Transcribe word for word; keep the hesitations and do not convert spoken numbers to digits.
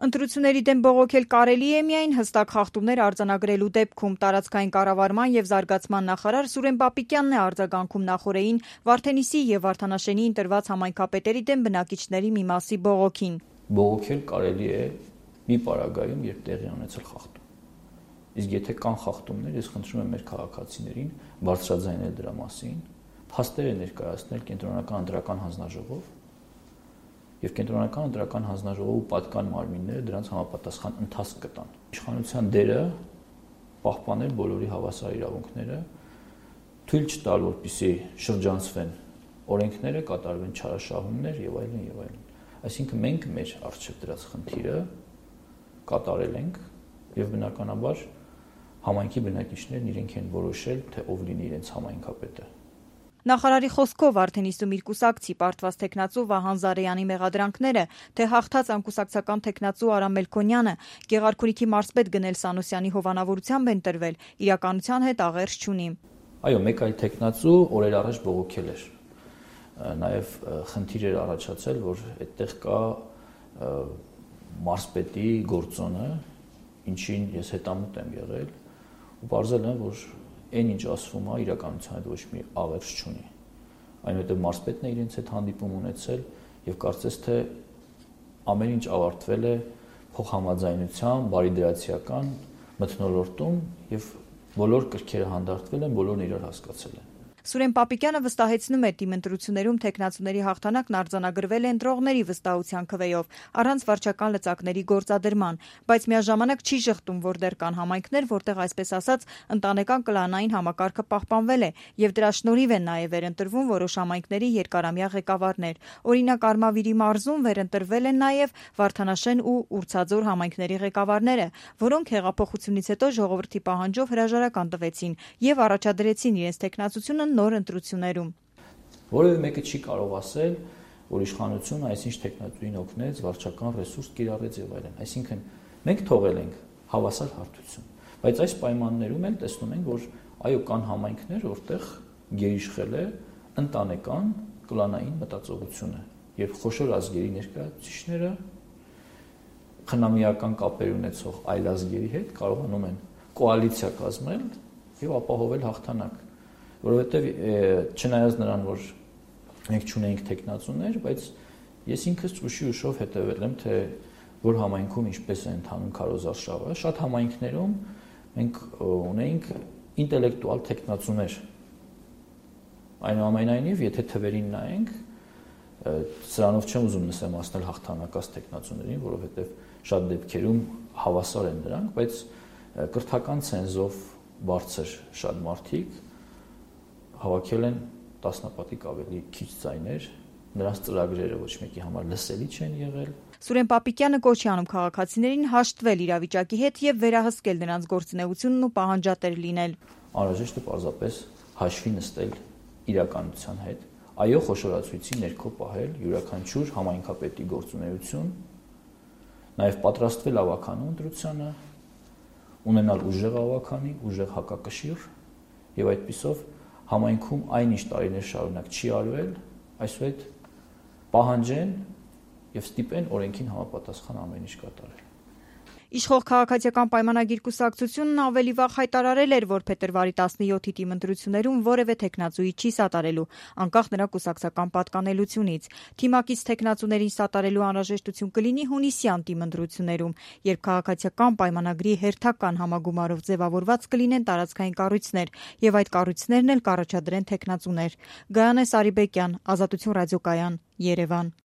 Ընտրությունների դեմ բողոքել կարելի է միայն հստակ խախտումներ արձանագրելու դեպքում։ Տարածքային կառավարման եւ զարգացման նախարար Սուրեն Պապիկյանն է արձագանքում նախօրեին Վարդենիսի եւ Վարդանաշենի ընտրված համայնքապետերի դեմ բնակիչների մի մասի բողոքին։ Բողոքել կարելի է մի պարագայում, երբ տեղի ունեցել խախտում։ Իսկ եթե կան խախտումներ, ես խնդրում եմ մեր քաղաքացիներին բարձրաձայնել դրա մասին, փաստեր ներկայացնել կենտրոնական ընտրական հանձնաժողով եւ կենտրոնական ընտրական հանձնաժողովը պատկան մարմինները դրանց համապատասխան ընթացք կտան։ Իշխանության դերը պահպանել բոլորի հավասար իրավունքները, թույլ չտալ, որպեսզի շրջանցվեն օրենքները, կատարվեն չարաշահումներ եւ այլն եւ այլն։ Այսինքն մենք մեր առջեւ դրած խնդիրը կատարել ենք եւ բնականաբար համայնքի բնակիչներն իրենք են որոշել, թե ով լինի իրենց համայնքապետը։ Նախարարի խոսքով Վարդենիսում իր կուսակցի պարտված տեխնացու Վահան Զարեյանի մեղադրանքները, թե հաղթած անկուսակցական տեխնացու Արամ Մելքոնյանը Գեղարքունիքի մարզպետ Գնել Սանոսյանի հովանավորությամբ են տրվել, իրականության հետ աղերս չունի։ Այո, մեկ այլ տեխնացու օրեր առաջ բողոքել էր։ Նաև խնդիր էր առաջացել, որ այդտեղ կա մարզպետի գործոնը, ինչին ես հետամուտ եմ եղել, ու պարզել եմ, որ այն ինչ ասվում է իրականության հետ ոչ մի աղերս չունի։ Այնուհետև մարզպետն է իրենց հետ հանդիպում ունեցել եւ կարծես թե ամեն ինչ ավարտվել է փոխհամաձայնության, բարիդրացիական մթնոլորտում եւ բոլոր կրքերը հանդարտվել են, բոլորն իրար հասկացել են։ Սուրեն Պապիկյանը վստահեցնում է, թիմ ընտրություններում տեխնացուների հաղթանակն արձանագրվել է ընտրողների վստահության քվեով, առանց վարչական լծակների գործադրման, բայց միաժամանակ չի շղթում, որ դեռ կան համայնքներ, որտեղ այսպես ասած ընտանեկան կլանային համակարգը պահպանվել է եւ դրա շնորհիվ են նաեւ վերընտրվում որոշ համայնքների երկարամյա ղեկավարներ։ Օրինակ Արմավիրի մարզում վերընտրվել են նաեւ Վարդանաշեն ու Ուրցաձոր համայնքների ղեկավարները, որոնք հեղափոխությունից հետո ժողովրդի պահանջով հրաժարական տվեցին եւ առաջադրեցին իրենց տեխնացությունը նոր ընտրություններում։ Որևէ մեկը չի կարող ասել, որ իշխանությունը այսինչ տեխնատուին օգնեց, վարչական ռեսուրս կիրառեց եւ այլն։ Այսինքն մենք թողել ենք հավասար հարթություն, բայց այս պայմաններում էլ տեսնում ենք, որ այո, կան համայնքներ, որտեղ գերիշխել է ընտանեկան կլանային մտածողությունը, երբ խոշոր ազգերի ներկայացուցիչները խնամիական կապեր ունեցող այլ ազգերի հետ կարողանում են կոալիցիա կազմել եւ ապահովել հաղթանակ։ Որովհետև չնայած նրան, որ մենք չունենք տեխնացուներ, բայց ես ինքս ուշի ուշով հետևել եմ, թե որ համայնքում ինչպես է ընթանում քարոզարշավը, շատ համայնքներում մենք ունեինք ինտելեկտուալ տեխնացուներ։ Այնուամենայնիվ, եթե թվերին նայենք, սրանով չեմ ուզում նսեմացնել հաղթանակած տեխնացուներին, որովհետև շատ դեպքերում հավասար են նրանք, բայց կրթական ցենզով բարձր շատ մարդիկ հավաքել են տասնապատիկ ավելի քիչ ձայներ, նրանց ծրագրերը ոչ մեկի համար լսելի չեն եղել։ Սուրեն Պապիկյանը կոչ է անում քաղաքացիներին հաշտվել իրավիճակի հետ եւ վերահսկել նրանց գործունեությունն ու պահանջատեր լինել։ Անհրաժեշտ է պարզապես հաշվի նստել իրականության հետ, այո, խոշորացույցի ներքո պահել յուրաքանչյուր համայնքապետի գործունեություն, նաեւ պատրաստվել ավականու ընտրությանը, ունենալ ուժեղ ավականի, ուժեղ հակակշիռ եւ այդպիսով համայնքում այնինչ տարիներ շարունակ չի արվել, այսուհետ պահանջեն եւ ստիպեն օրենքին համապատասխան ամեն ինչ կատարել։ Իշխող քաղաքացիական պայմանագիր կուսակցությունն ավելի վաղ հայտարարել էր, որ փետրվարի տասնյոթի թիմ ընտրություններում որևէ տեխնացուի չի սատարելու, անկախ նրա կուսակցական պատկանելությունից։ Թիմակից տեխնացուներին սատարելու անհրաժեշտություն կլինի հունիսյան թիմ ընտրություններում, երբ քաղաքացիական պայմանագրի հերթական համագումարով ձևավորված կլինեն տարածքային կառույցներ, եւ այդ կառույցներն էլ կառաջադրեն տեխնացուներ։ Գայանե Սարիբեկյան, Ազատություն ռադիոկայան, Երևան։